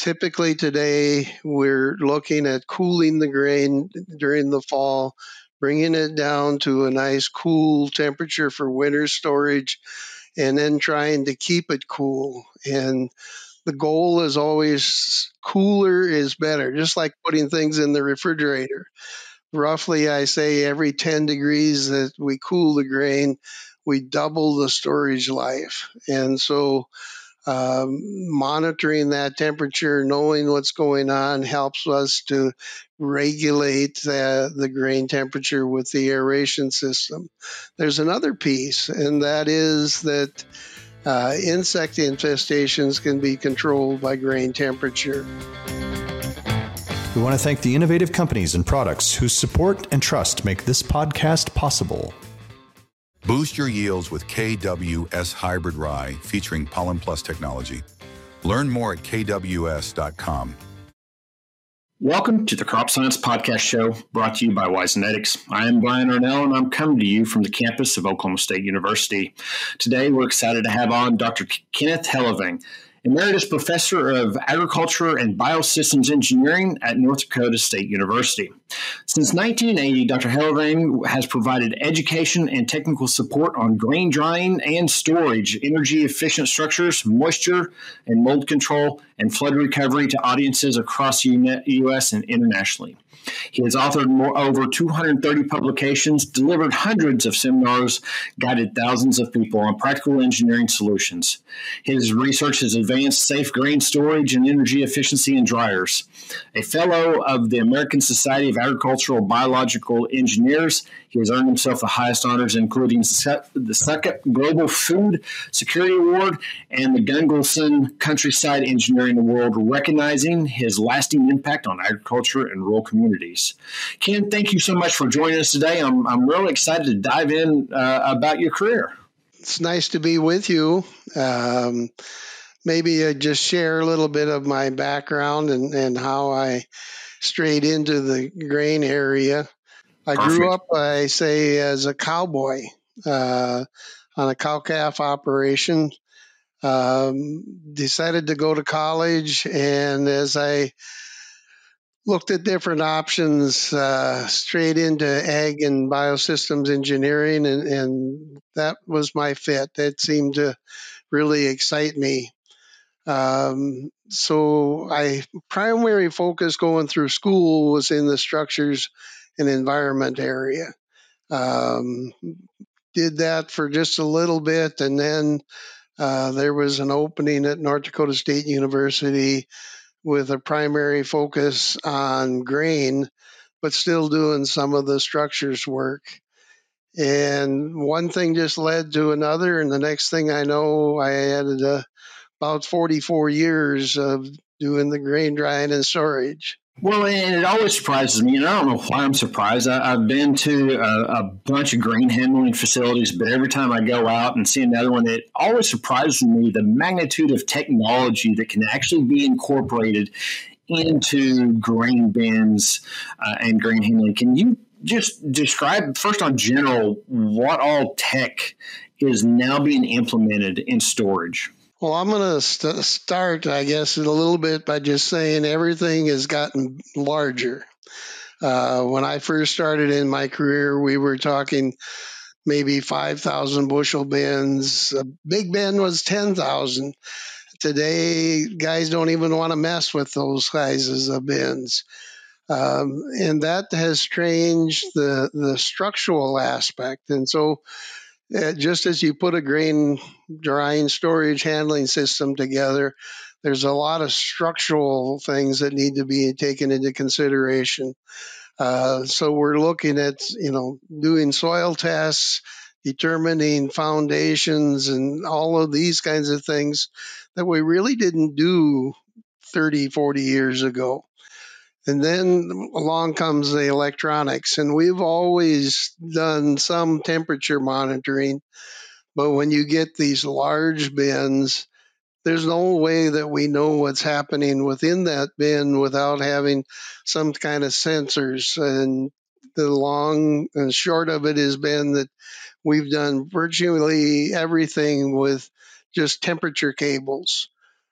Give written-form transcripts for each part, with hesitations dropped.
Typically today, we're looking at cooling the grain during the fall, bringing it down to a nice cool temperature for winter storage, and then trying to keep it cool. And the goal is always cooler is better, just like putting things in the refrigerator. Roughly, I say every 10 degrees that we cool the grain, we double the storage life. And so monitoring that temperature, knowing what's going on, helps us to regulate the grain temperature with the aeration system. There's another piece, and that is that insect infestations can be controlled by grain temperature. We want to thank the innovative companies and products whose support and trust make this podcast possible. Boost your yields with KWS Hybrid Rye featuring Pollen Plus technology. Learn more at kws.com. Welcome to the Crop Science Podcast Show, brought to you by WiseNetics. I am Brian Arnell, and I'm coming to you from the campus of Oklahoma State University. Today, we're excited to have on Dr. Kenneth Hellevang, Emeritus Professor of Agriculture and Biosystems Engineering at North Dakota State University. Since 1980, Dr. Hellevang has provided education and technical support on grain drying and storage, energy-efficient structures, moisture and mold control, and flood recovery to audiences across the U.S. and internationally. He has authored over 230 publications, delivered hundreds of seminars, guided thousands of people on practical engineering solutions. His research has advanced safe grain storage and energy efficiency in dryers. A fellow of the American Society of Agricultural Biological Engineers, he has earned himself the highest honors, including the Sukkot Global Food Security Award and the Gungelson Countryside Engineering Award, recognizing his lasting impact on agriculture and rural communities. Ken, thank you so much for joining us today. I'm really excited to dive in about your career. It's nice to be with you. Maybe I just share a little bit of my background and how I strayed into the grain area. I grew up, I say, as a cowboy on a cow-calf operation. Decided to go to college, and as I looked at different options, straight into ag and biosystems engineering, and that was my fit. That seemed to really excite me. So my primary focus going through school was in the structures and environment area. Did that for just a little bit, and then there was an opening at North Dakota State University with a primary focus on grain, but still doing some of the structures work. And one thing just led to another, and the next thing I know, I added about 44 years of doing the grain drying and storage. Well, and it always surprises me, and I don't know why I'm surprised. I've been to a bunch of grain handling facilities, but every time I go out and see another one, it always surprises me the magnitude of technology that can actually be incorporated into grain bins and grain handling. Can you just describe, first on general, what all tech is now being implemented in storage? Well, I'm going to start, I guess, a little bit by just saying everything has gotten larger. When I first started in my career, we were talking maybe 5,000 bushel bins. A big bin was 10,000. Today, guys don't even want to mess with those sizes of bins. And that has changed the structural aspect. And so just as you put a grain drying, storage, handling system together, there's a lot of structural things that need to be taken into consideration. So we're looking at, doing soil tests, determining foundations, and all of these kinds of things that we really didn't do 30, 40 years ago. And then along comes the electronics, and we've always done some temperature monitoring. But when you get these large bins, there's no way that we know what's happening within that bin without having some kind of sensors. And the long and short of it has been that we've done virtually everything with just temperature cables.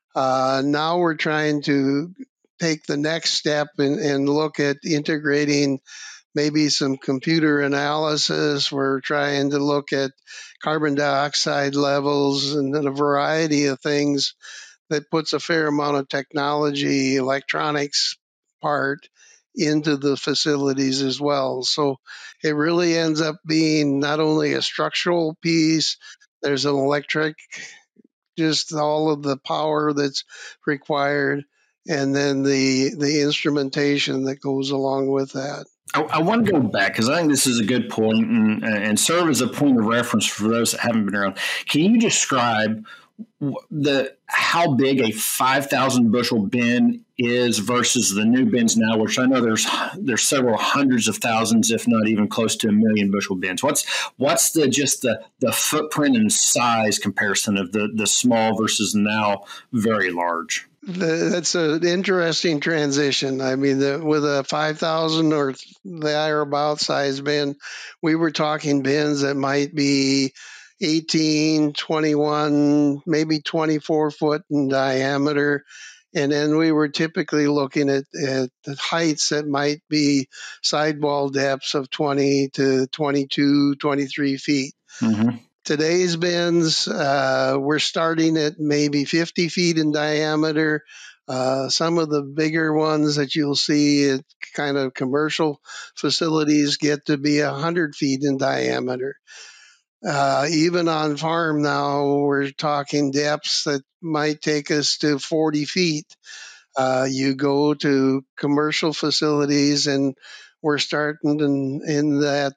Now we're trying to take the next step and look at integrating maybe some computer analysis. We're trying to look at carbon dioxide levels and then a variety of things that puts a fair amount of technology, electronics part into the facilities as well. So it really ends up being not only a structural piece, there's an electric, just all of the power that's required, and then the instrumentation that goes along with that. I want to go back because I think this is a good point and serve as a point of reference for those that haven't been around. Can you describe how big a 5,000 bushel bin is versus the new bins now, which I know there's several hundreds of thousands, if not even close to 1 million bushel bins. What's the footprint and size comparison of the small versus now very large? That's an interesting transition. I mean, with a 5,000 or thereabout size bin, we were talking bins that might be 18, 21, maybe 24 foot in diameter. And then we were typically looking at the heights that might be sidewall depths of 20 to 22, 23 feet. Mm-hmm. Today's bins, we're starting at maybe 50 feet in diameter. Some of the bigger ones that you'll see at kind of commercial facilities get to be 100 feet in diameter. Even on farm now, we're talking depths that might take us to 40 feet. You go to commercial facilities and we're starting in that,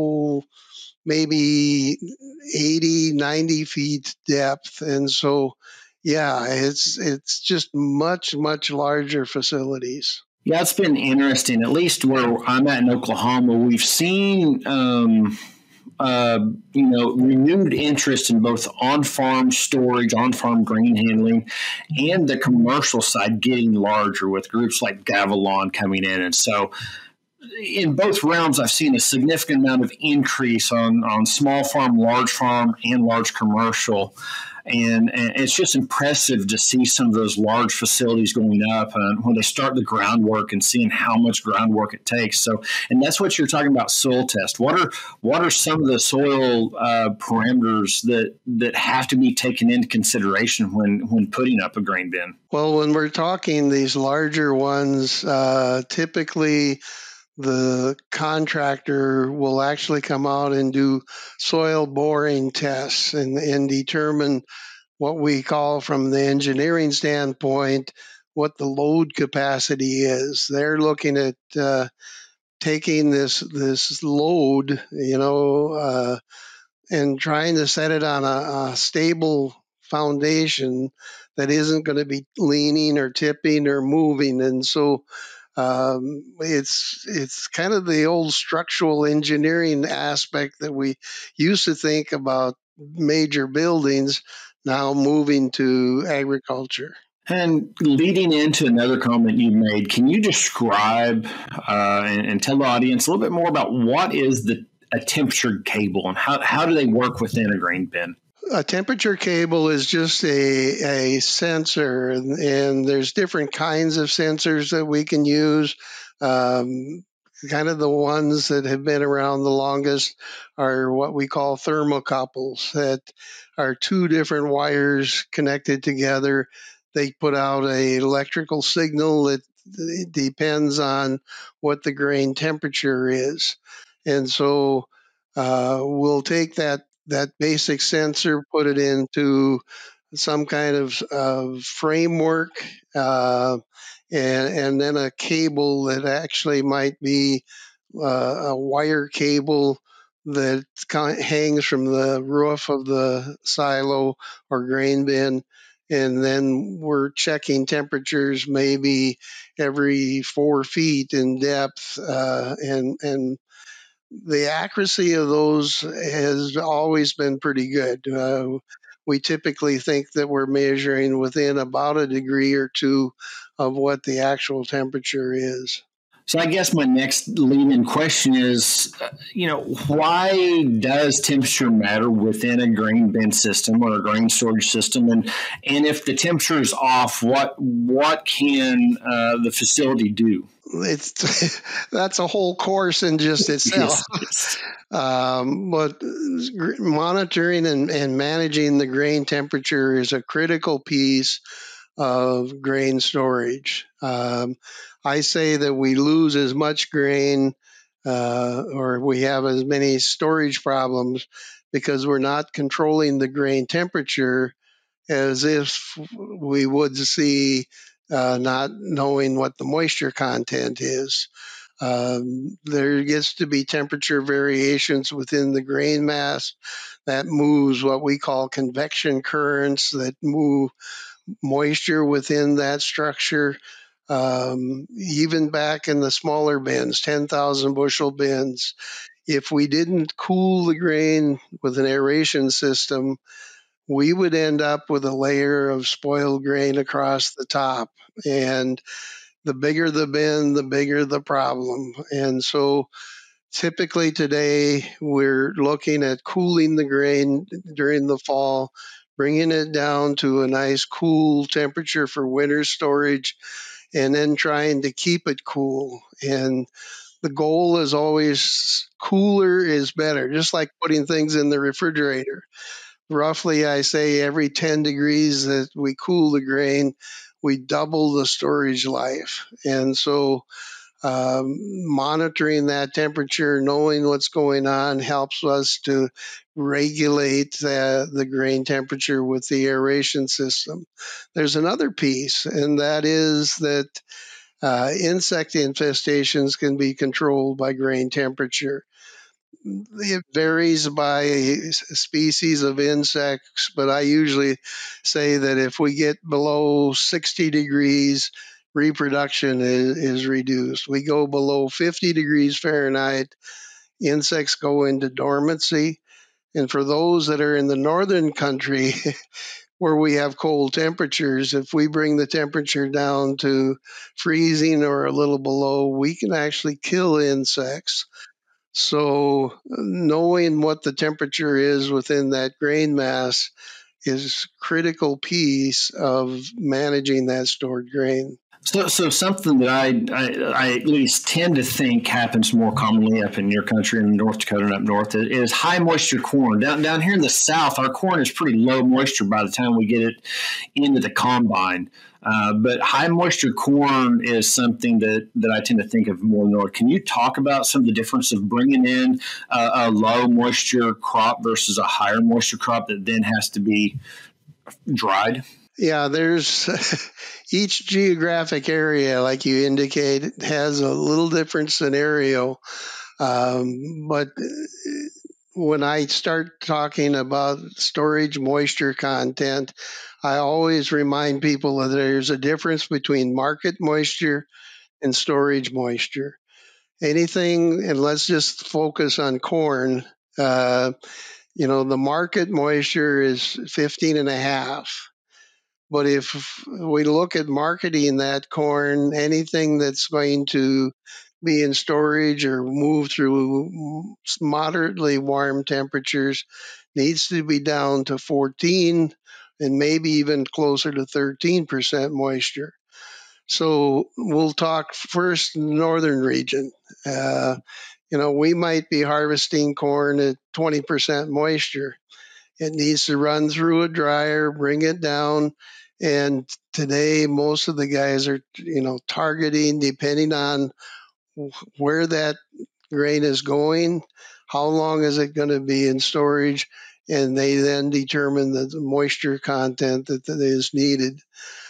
maybe 80, 90 feet depth. And so, yeah, it's just much, much larger facilities. Yeah, it's been interesting. At least where I'm at in Oklahoma, we've seen, renewed interest in both on-farm storage, on-farm grain handling, and the commercial side getting larger with groups like Gavilon coming in. And so in both realms, I've seen a significant amount of increase on small farm, and large commercial. And it's just impressive to see some of those large facilities going up when they start the groundwork and seeing how much groundwork it takes. So, and that's what you're talking about, soil test. What are some of the soil parameters that have to be taken into consideration when putting up a grain bin? Well, when we're talking these larger ones, typically the contractor will actually come out and do soil boring tests and determine what we call, from the engineering standpoint, what the load capacity is. They're looking at taking this load, and trying to set it on a stable foundation that isn't going to be leaning or tipping or moving. And so it's kind of the old structural engineering aspect that we used to think about major buildings, now moving to agriculture. And leading into another comment you made, can you describe and tell the audience a little bit more about what is a temperature cable and how do they work within a grain bin? A temperature cable is just a sensor, and there's different kinds of sensors that we can use. Kind of the ones that have been around the longest are what we call thermocouples, that are two different wires connected together. They put out an electrical signal that depends on what the grain temperature is. And so we'll take that basic sensor, put it into some kind of framework, and then a cable that actually might be a wire cable that hangs from the roof of the silo or grain bin. And then we're checking temperatures maybe every 4 feet in depth, and the accuracy of those has always been pretty good. We typically think that we're measuring within about a degree or two of what the actual temperature is. So I guess my next lead-in question is, why does temperature matter within a grain bin system or a grain storage system? And if the temperature is off, what can the facility do? That's a whole course in just itself. Yes. But monitoring and managing the grain temperature is a critical piece of grain storage. I say that we lose as much grain or we have as many storage problems because we're not controlling the grain temperature as if we would see not knowing what the moisture content is. There gets to be temperature variations within the grain mass that moves what we call convection currents that move moisture within that structure. Even back in the smaller bins, 10,000 bushel bins, if we didn't cool the grain with an aeration system, we would end up with a layer of spoiled grain across the top. And the bigger the bin, the bigger the problem. And so typically today, we're looking at cooling the grain during the fall, bringing it down to a nice cool temperature for winter storage, and then trying to keep it cool. And the goal is always cooler is better, just like putting things in the refrigerator. Roughly, I say every 10 degrees that we cool the grain, we double the storage life. And so monitoring that temperature, knowing what's going on, helps us to regulate the grain temperature with the aeration system. There's another piece, and that is that insect infestations can be controlled by grain temperature. It varies by species of insects, but I usually say that if we get below 60 degrees, reproduction is reduced. We go below 50 degrees Fahrenheit, insects go into dormancy. And for those that are in the northern country where we have cold temperatures, if we bring the temperature down to freezing or a little below, we can actually kill insects. So knowing what the temperature is within that grain mass is critical piece of managing that stored grain. So something that I at least tend to think happens more commonly up in your country in North Dakota and up north is high moisture corn. Down here in the South, our corn is pretty low moisture by the time we get it into the combine. But high moisture corn is something that I tend to think of more north. Can you talk about some of the difference of bringing in a low moisture crop versus a higher moisture crop that then has to be dried? Yeah, there's each geographic area, like you indicate, has a little different scenario. But when I start talking about storage moisture content, I always remind people that there's a difference between market moisture and storage moisture. Anything, and let's just focus on corn. The market moisture is 15 and a half. But if we look at marketing that corn, anything that's going to be in storage or move through moderately warm temperatures needs to be down to 14 and maybe even closer to 13% moisture. So we'll talk first northern region. We might be harvesting corn at 20% moisture. It needs to run through a dryer, bring it down. And today, most of the guys are, targeting, depending on where that grain is going, how long is it going to be in storage, and they then determine the moisture content that is needed.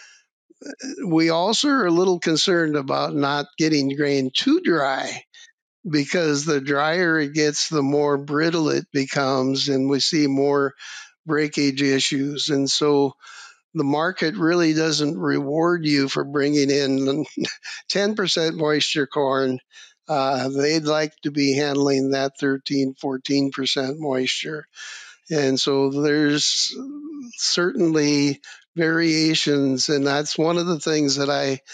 We also are a little concerned about not getting grain too dry, because the drier it gets, the more brittle it becomes, and we see more breakage issues. And so the market really doesn't reward you for bringing in 10% moisture corn. They'd like to be handling that 13, 14% moisture. And so there's certainly variations. And that's one of the things that I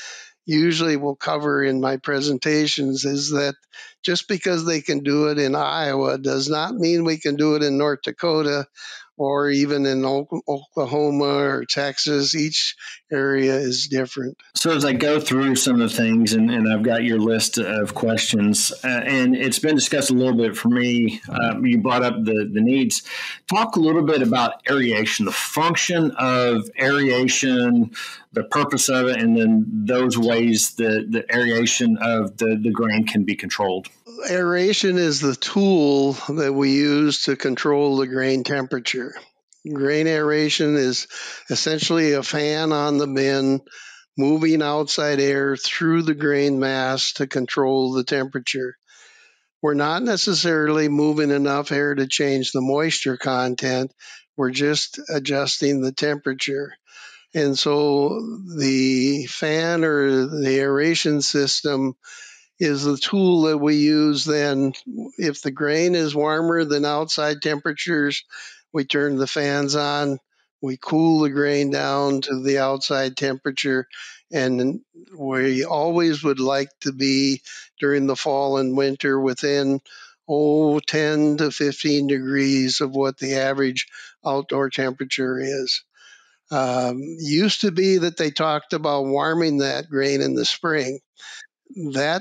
usually will cover in my presentations is that just because they can do it in Iowa does not mean we can do it in North Dakota or even in Oklahoma or Texas. Each area is different. So as I go through some of the things, and I've got your list of questions, and it's been discussed a little bit for me. You brought up the needs. Talk a little bit about aeration, the function of aeration, the purpose of it, and then those ways that the aeration of the grain can be controlled. Aeration is the tool that we use to control the grain temperature. Grain aeration is essentially a fan on the bin moving outside air through the grain mass to control the temperature. We're not necessarily moving enough air to change the moisture content. We're just adjusting the temperature. And so the fan or the aeration system is the tool that we use then. If the grain is warmer than outside temperatures, we turn the fans on, we cool the grain down to the outside temperature, and we always would like to be during the fall and winter within 10 to 15 degrees of what the average outdoor temperature is. Used to be that they talked about warming that grain in the spring. That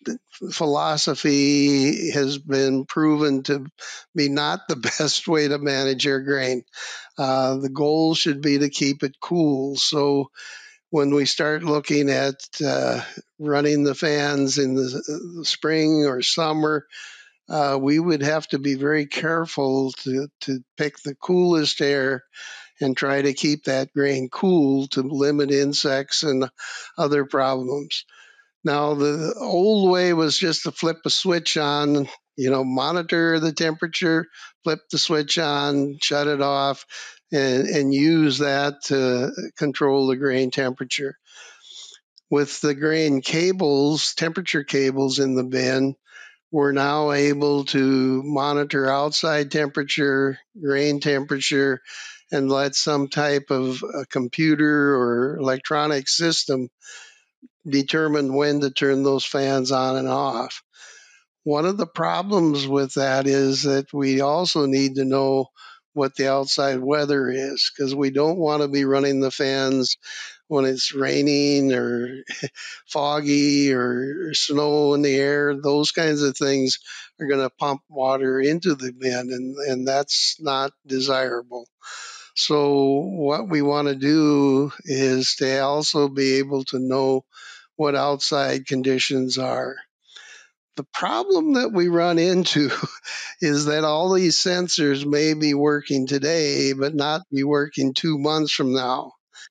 philosophy has been proven to be not the best way to manage your grain. The goal should be to keep it cool. So when we start looking at running the fans in the spring or summer, we would have to be very careful to pick the coolest air and try to keep that grain cool to limit insects and other problems. Now, the old way was just to flip a switch on, monitor the temperature, flip the switch on, shut it off, and use that to control the grain temperature. With the grain cables, temperature cables in the bin, we're now able to monitor outside temperature, grain temperature, and let some type of a computer or electronic system determine when to turn those fans on and off. One of the problems with that is that we also need to know what the outside weather is, because we don't want to be running the fans when it's raining or foggy or snow in the air. Those kinds of things are going to pump water into the bin, and that's not desirable. So what we want to do is to also be able to know what outside conditions are. The problem that we run into is that all these sensors may be working today, but not be working 2 months from now.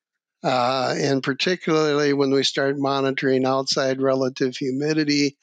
And particularly when we start monitoring outside relative humidity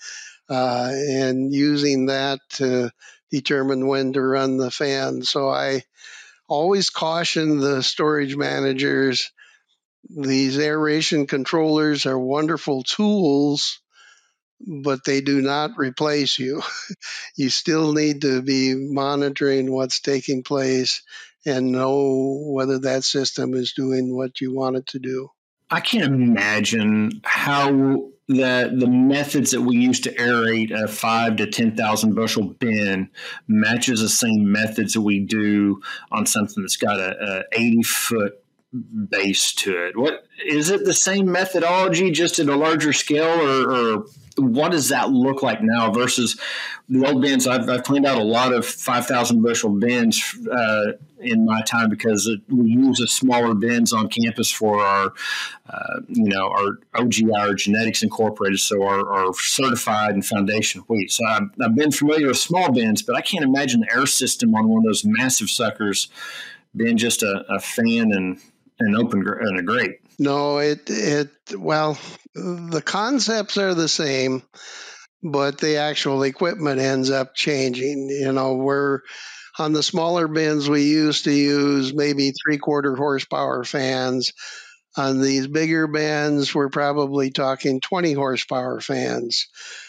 and using that to determine when to run the fan. So I always caution the storage managers. These aeration controllers are wonderful tools, but they do not replace you. You still need to be monitoring what's taking place and know whether that system is doing what you want it to do. I can't imagine how the methods that we use to aerate a 5 to 10,000 bushel bin matches the same methods that we do on something that's got a 80-foot base to it. What is it? The same methodology, just at a larger scale, or what does that look like now versus the old bins? I've cleaned out a lot of 5,000 bushel bins in my time because we use the smaller bins on campus for our OGI, our Genetics Incorporated, so our certified and foundation wheat. So I've been familiar with small bins, but I can't imagine the air system on one of those massive suckers being just a fan and an open and a grate. No, well, the concepts are the same, but the actual equipment ends up changing. We're on the smaller bins, we used to use maybe 3/4 horsepower fans. On these bigger bins, we're probably talking 20 horsepower fans.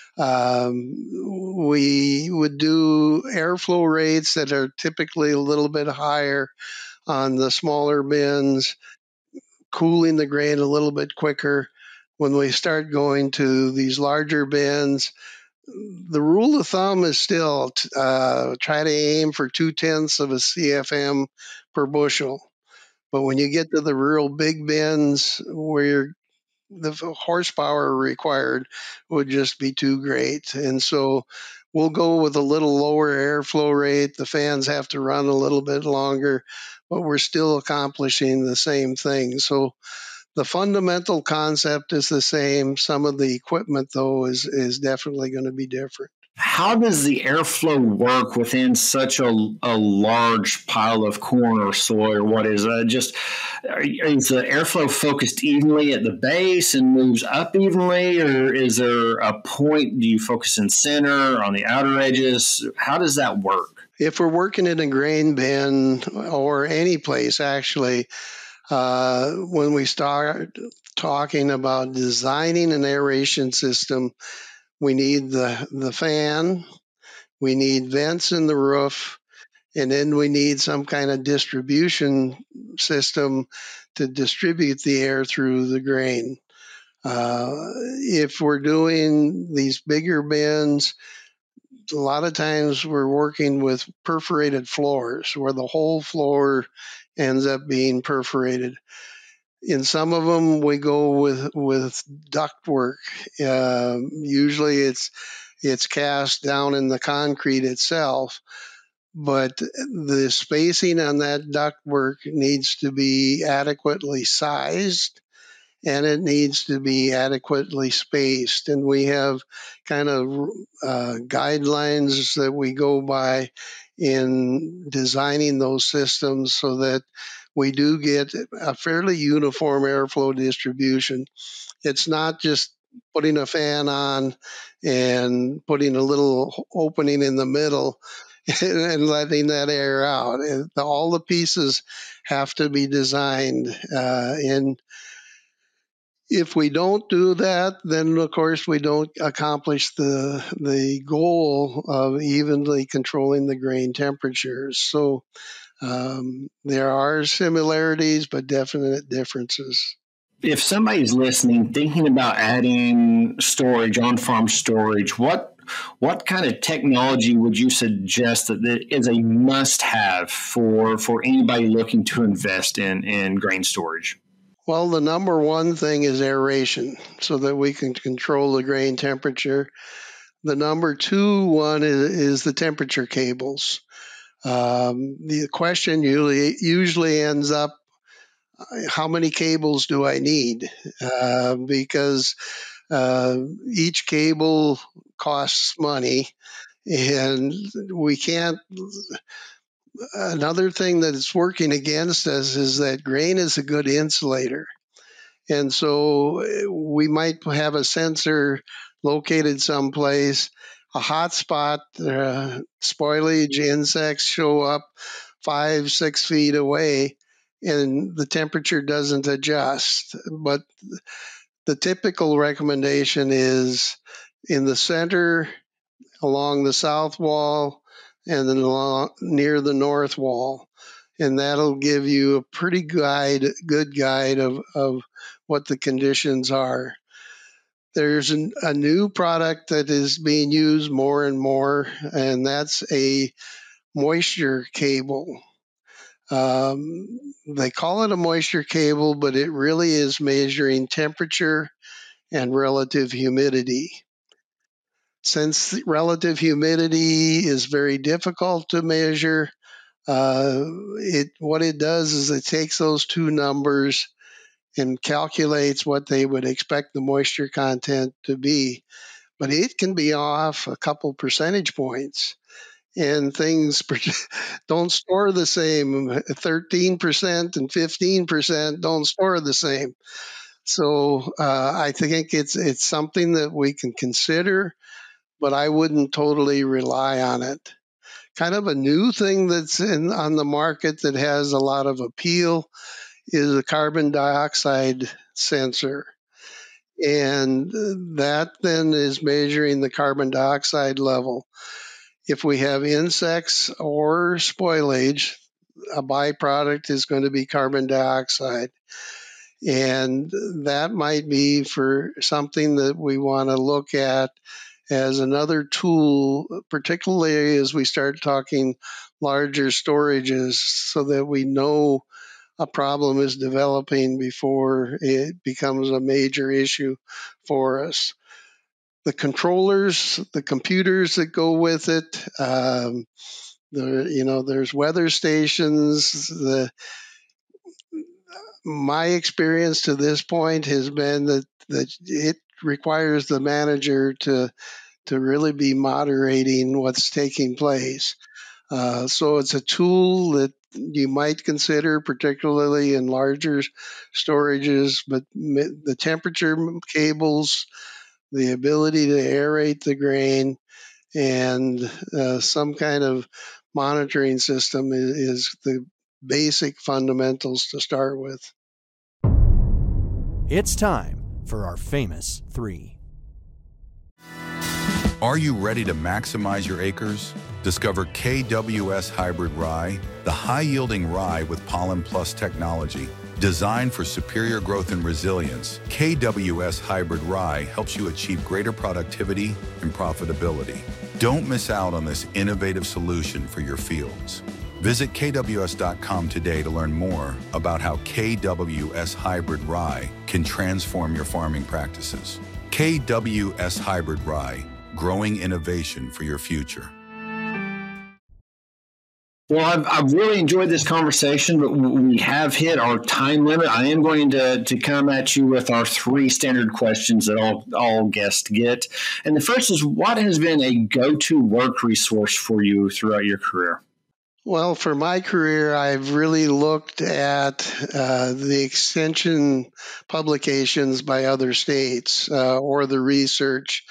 We would do airflow rates that are typically a little bit higher on the smaller bins, cooling the grain a little bit quicker. When we start going to these larger bins, the rule of thumb is still try to aim for 0.2 of a CFM per bushel. But when you get to the real big bins where the horsepower required would just be too great. And so we'll go with a little lower airflow rate. The fans have to run a little bit longer, but we're still accomplishing the same thing. So the fundamental concept is the same. Some of the equipment, though, is definitely going to be different. How does the airflow work within such a large pile of corn or soy, or what is is the airflow focused evenly at the base and moves up evenly, or is there a point? Do you focus in center or on the outer edges? How does that work? If we're working in a grain bin or any place, actually, when we start talking about designing an aeration system, we need the fan, we need vents in the roof, and then we need some kind of distribution system to distribute the air through the grain. If we're doing these bigger bins, a lot of times we're working with perforated floors where the whole floor ends up being perforated. In some of them, we go with duct work. Usually, it's cast down in the concrete itself, but the spacing on that duct work needs to be adequately sized and it needs to be adequately spaced. And we have kind of guidelines that we go by in designing those systems so that we do get a fairly uniform airflow distribution. It's not just putting a fan on and putting a little opening in the middle and letting that air out. All the pieces have to be designed. And if we don't do that, then of course we don't accomplish the goal of evenly controlling the grain temperatures. So there are similarities, but definite differences. If somebody's listening, thinking about adding storage, on-farm storage, what kind of technology would you suggest that is a must-have for anybody looking to invest in grain storage? Well, the number one thing is aeration so that we can control the grain temperature. The number two one is the temperature cables. The question usually ends up, how many cables do I need? Because each cable costs money, and we can't. Another thing that is working against us is that grain is a good insulator. And so we might have a sensor located someplace, a hot spot, spoilage, insects show up 5-6 feet away, and the temperature doesn't adjust. But the typical recommendation is in the center, along the south wall, and then near the north wall. And that'll give you a pretty good guide of what the conditions are. There's a new product that is being used more and more, and that's a moisture cable. They call it a moisture cable, but it really is measuring temperature and relative humidity. Since relative humidity is very difficult to measure, what it does is it takes those two numbers and calculates what they would expect the moisture content to be. But it can be off a couple percentage points, and things don't store the same. 13% and 15% don't store the same. So I think it's something that we can consider, but I wouldn't totally rely on it. Kind of a new thing that's on the market that has a lot of appeal is a carbon dioxide sensor. And that then is measuring the carbon dioxide level. If we have insects or spoilage, a byproduct is going to be carbon dioxide. And that might be for something that we want to look at as another tool, particularly as we start talking larger storages, so that we know a problem is developing before it becomes a major issue for us. The controllers, the computers that go with it, there's weather stations. My experience to this point has been that it requires the manager to really be moderating what's taking place. So it's a tool that you might consider, particularly in larger storages, but the temperature cables, the ability to aerate the grain, and some kind of monitoring system is the basic fundamentals to start with. It's time for our famous 3. Are you ready to maximize your acres? Discover KWS Hybrid Rye, the high-yielding rye with Pollen Plus technology. Designed for superior growth and resilience, KWS Hybrid Rye helps you achieve greater productivity and profitability. Don't miss out on this innovative solution for your fields. Visit KWS.com today to learn more about how KWS Hybrid Rye can transform your farming practices. KWS Hybrid Rye, growing innovation for your future. Well, I've really enjoyed this conversation, but we have hit our time limit. I am going to come at you with our 3 standard questions that all guests get. And the first is, what has been a go-to work resource for you throughout your career? Well, for my career, I've really looked at the extension publications by other states or the research.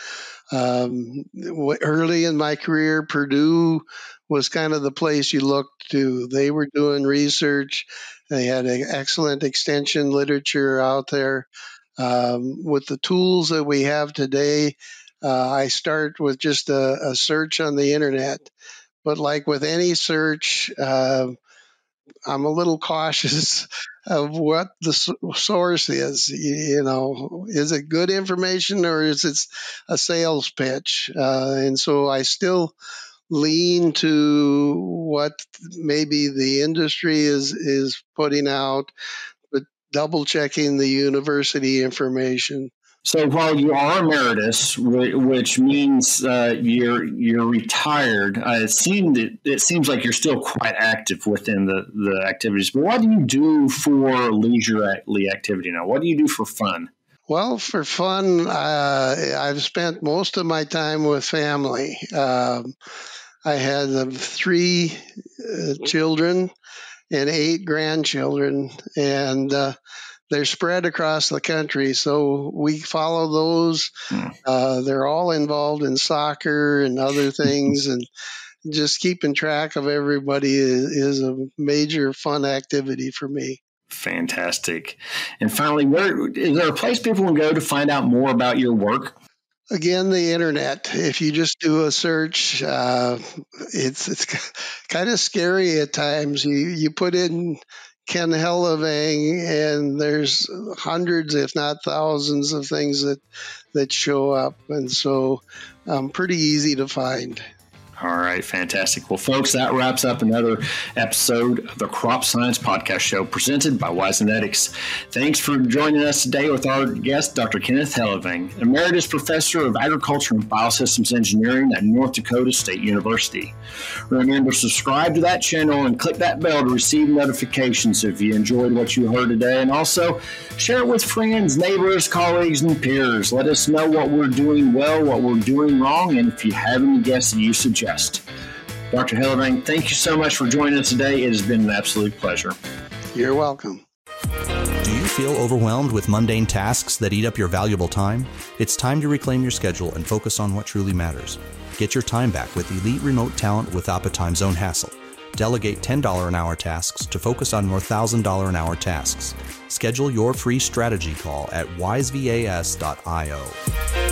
Early in my career, Purdue was kind of the place you looked to. They were doing research. They had an excellent extension literature out there. With the tools that we have today, I start with just a search on the internet. But like with any search, I'm a little cautious of what the source is. Is it good information or is it a sales pitch? And so I still lean to what maybe the industry is putting out, but double checking the university information. So while you are emeritus, which means you're retired, it seems like you're still quite active within the activities. But what do you do for leisurely activity now? What do you do for fun? Well, for fun, I've spent most of my time with family. I had 3 children and 8 grandchildren, and they're spread across the country, so we follow those. They're all involved in soccer and other things, and just keeping track of everybody is a major fun activity for me. Fantastic. And finally, is there a place people can go to find out more about your work? Again, the internet. If you just do a search, it's kind of scary at times. You put in Ken Hellevang, and there's hundreds, if not thousands, of things that show up, and so pretty easy to find. All right, fantastic. Well, folks, that wraps up another episode of the Crop Science Podcast Show presented by Wysenetics. Thanks for joining us today with our guest, Dr. Kenneth Hellevang, Emeritus Professor of Agriculture and Biosystems Engineering at North Dakota State University. Remember to subscribe to that channel and click that bell to receive notifications if you enjoyed what you heard today. And also share it with friends, neighbors, colleagues, and peers. Let us know what we're doing well, what we're doing wrong, and if you have any guests that you suggest. Dr. Hellevang, thank you so much for joining us today. It has been an absolute pleasure. You're welcome. Do you feel overwhelmed with mundane tasks that eat up your valuable time? It's time to reclaim your schedule and focus on what truly matters. Get your time back with elite remote talent without the time zone hassle. Delegate $10 an hour tasks to focus on more $1,000 an hour tasks. Schedule your free strategy call at wisevas.io.